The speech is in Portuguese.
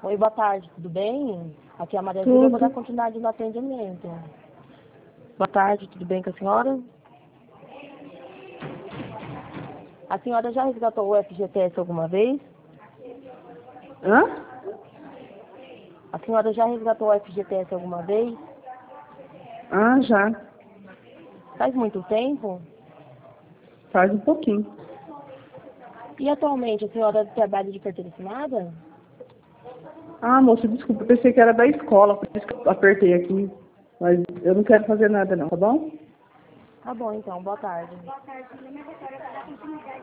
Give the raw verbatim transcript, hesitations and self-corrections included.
Oi, boa tarde, tudo bem? Aqui é a Maria Júlia, eu vou dar Tudo. continuidade no atendimento. Boa tarde, tudo bem com a senhora? A senhora já resgatou o F G T S alguma vez? Hã? A senhora já resgatou o F G T S alguma vez? Ah, já. Faz muito tempo? Faz um pouquinho. E atualmente a senhora trabalha de carteira assinada? Ah, moça, desculpa, eu pensei que era da escola, por isso que eu apertei aqui. Mas eu não quero fazer nada não, tá bom? Tá bom então, boa tarde.